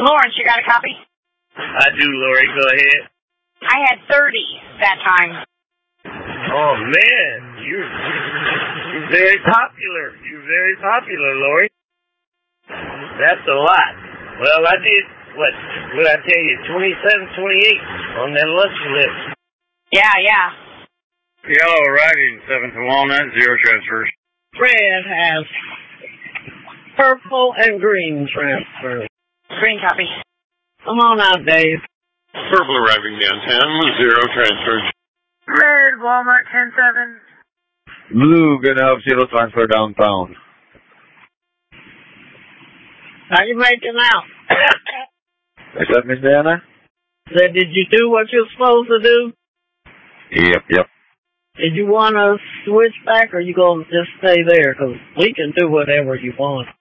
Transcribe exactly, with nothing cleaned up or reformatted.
Lawrence, you got a copy? I do, Lori. Go ahead. I had thirty that time. Oh, man. You're, you're very popular. You're very popular, Lori. That's a lot. Well, I did, what, what I tell you, twenty-seven, twenty-eight on that lucky list. Yeah, yeah. Yellow arriving, seventh Walnut, zero transfers. Red has purple and green transfers. Green copy. Come on out, Dave. Purple arriving downtown, zero transfers. Red, Walmart, ten seven. Blue, gonna have zero transfer downtown. How you making out? Is that Miss Diana? Said, did you do what you're supposed to do? Yep, yep. Did you want to switch back, or you going to just stay there? Because we can do whatever you want.